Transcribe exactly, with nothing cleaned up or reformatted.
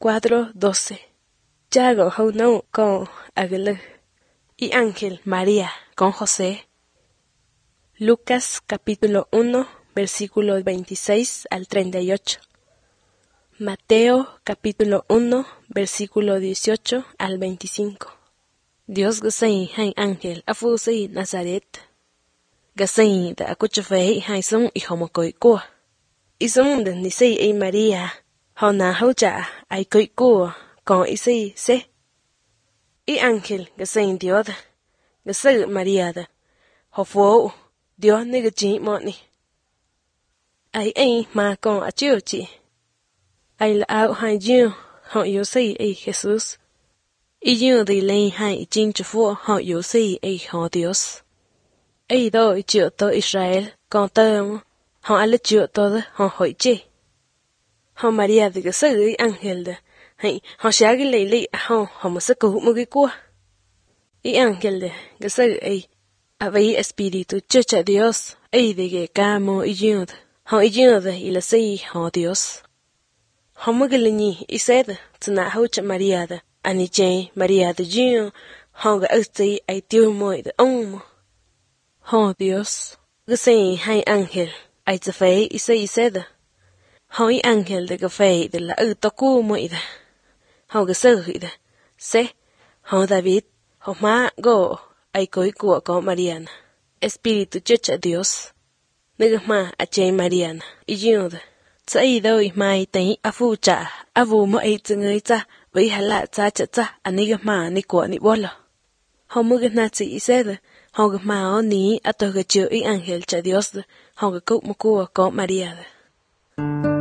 Cuadro doce. Yago Hauno con Aguilú. Y Ángel María con José. Lucas capítulo uno, versículo veintiséis al treinta y ocho. Mateo capítulo uno, versículo dieciocho al veinticinco. Dios gasay hay ángel afusay Nazaret. Gasay da akuchafay hay sung y homokoi kua. Isung den nisay ay María. Hona haucha ay koi kua con isay se. Y ángel gasay Dios. Gasay María da. Hofo Dios negachi moni. Ay ay ma con achiuchi. Ay la au hai jiu hon yo say ay Jesús. Y jiu di lay hai jin chufu hon yo say ay hon Dios. Ay do y chiu to Israel con tamo hon ala chiu to da hon hoi chi. Hon María de gasay ángel da. Hay hon shagi lay lay hon hon masaku mugi kwa. Y ángel da gasay ay Abay espíritu chucha Dios ay de que camo y jiu hon y jiu da y la say hon Dios. Homogelini ised tsna haucha María da ani jay María da jiu honga utsay ay tiu moy da omo. Hon Dios gasay hay ángel ay tsafay isay ised. Hon y ángel de gafay de la utoku moy da. Hon gasay da se hon David hon ma go ay koi kuwa ko Mariana. Espíritu chucha Dios. Nagama achay Mariana y jiu da. Tsai doi mai tay afu cha avu mo ay tsngay cha vay hala cha cha cha aniga ma ni ko ni bola. Homuga na tsi iseda hoga ma o ni atoga chiu y ángel cha Dios da hoga kuk mo kuwa ko María da.